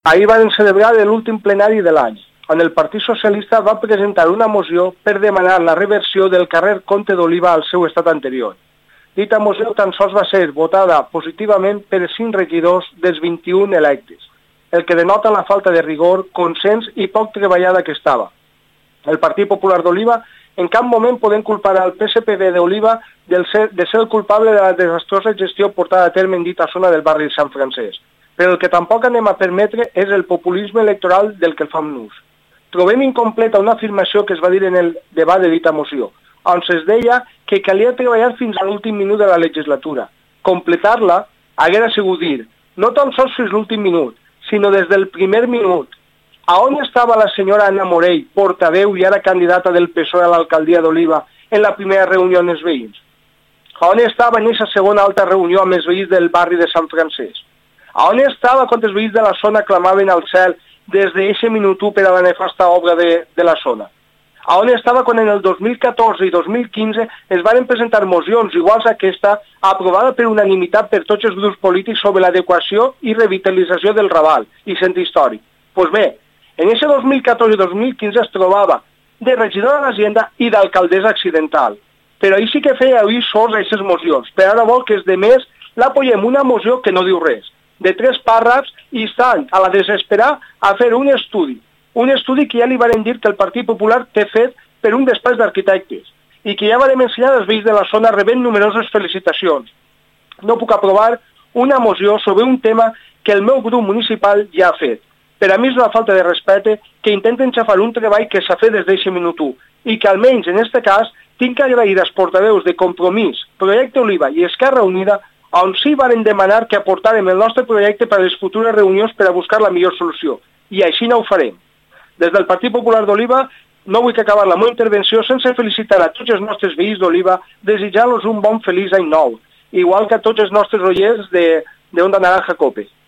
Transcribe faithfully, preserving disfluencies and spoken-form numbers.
Ahir van celebrar l'últim plenari de l'any, on el Partit Socialista va presentar una moció per demanar la reversió del carrer Comte d'Oliva al seu estat anterior. Dita moció tan sols va ser votada positivament per cinc regidors dels vint-i-un electes, el que denota la falta de rigor, consens i poc treballada que estava. El Partit Popular d'Oliva en cap moment podem culpar al P S P B d'Oliva de ser el culpable de la desastrosa gestió portada a terme en dita zona del barri de Sant Francesc. Però el que tampoc anem a permetre és el populisme electoral del que fem ús. Trobem incompleta una afirmació que es va dir en el debat de dita moció, on es deia que calia treballar fins a l'últim minut de la legislatura. Completar-la haguera sigut dir, no tan sols fins l'últim minut, sinó des del primer minut. A on estava la senyora Anna Morell, portaveu i ara candidata del P S O E a l'alcaldia d'Oliva, en la primera reunió amb els veïns? A on estava en aquesta segona alta reunió amb els veïns del barri de Sant Francesc? A on estava quan els veïns de la zona clamaven al cel des d'aquest minut u per a la nefasta obra de, de la zona? A on estava quan en el dos mil catorze i dos mil quinze es van presentar mocions iguals a aquesta aprovada per unanimitat per tots els grups polítics sobre l'adequació i revitalització del Raval i centre històric? Doncs pues bé, en aquest dos mil catorze i dos mil quinze es trobava de regidora d'Hacienda i d'alcaldessa accidental. Però ahir sí que feia oir sords a aquestes mocions, però ara vol que els demés l'apoyem una moció que no diu res, de tres pàrrafs i estan a la desesperar a fer un estudi. Un estudi que ja li van dir que el Partit Popular té fet per un despatx d'arquitectes i que ja vam ensenyar als veïns de la zona rebent numeroses felicitacions. No puc aprovar una moció sobre un tema que el meu grup municipal ja ha fet. Per a mi és una falta de respecte que intenten xafar un treball que s'ha fet des d'aquest minut u i que almenys en aquest cas tinc que agrair als portaveus de Compromís, Projecte Oliva i Esquerra Unida on sí varen demanar que aportàrem el nostre projecte per a les futures reunions per a buscar la millor solució. I així no ho farem. Des del Partit Popular d'Oliva no vull acabar la meva intervenció sense felicitar a tots els nostres veïns d'Oliva, desitjant-los un bon feliç any nou, igual que a tots els nostres oients de, de Onda Naranja Cope.